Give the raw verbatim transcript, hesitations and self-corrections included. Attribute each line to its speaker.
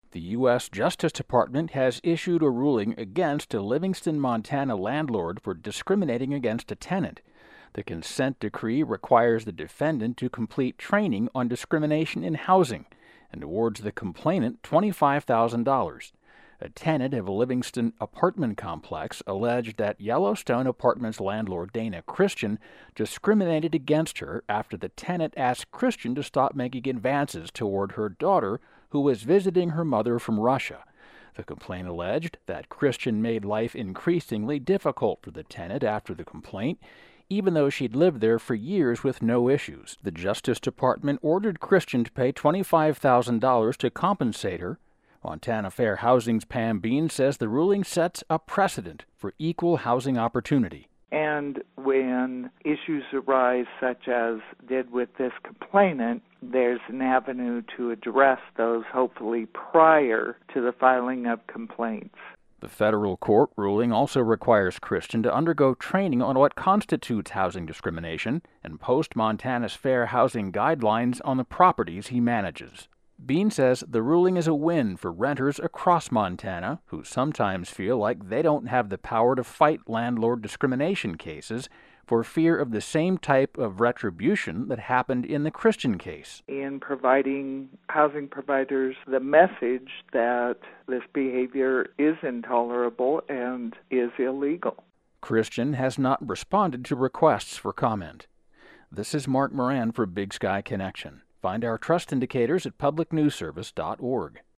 Speaker 1: The U S Justice Department has issued a ruling against a Livingston, Montana landlord for discriminating against a tenant. The consent decree requires the defendant to complete training on discrimination in housing and awards the complainant twenty-five thousand dollars. A tenant of a Livingston apartment complex alleged that Yellowstone Apartments landlord Dana Christian discriminated against her after the tenant asked Christian to stop making advances toward her daughter, who was visiting her mother from Russia. The complaint alleged that Christian made life increasingly difficult for the tenant after the complaint, even though she'd lived there for years with no issues. The Justice Department ordered Christian to pay twenty-five thousand dollars to compensate her. Montana Fair Housing's Pam Bean says the ruling sets a precedent for equal housing opportunity.
Speaker 2: And when issues arise, such as did with this complainant, there's an avenue to address those, hopefully prior to the filing of complaints.
Speaker 1: The federal court ruling also requires Christian to undergo training on what constitutes housing discrimination and post Montana's fair housing guidelines on the properties he manages. Bean says the ruling is a win for renters across Montana who sometimes feel like they don't have the power to fight landlord discrimination cases for fear of the same type of retribution that happened in the Christian case.
Speaker 2: In providing housing providers the message that this behavior is intolerable and is illegal.
Speaker 1: Christian has not responded to requests for comment. This is Mark Moran for Big Sky Connection. Find our trust indicators at public news service dot org.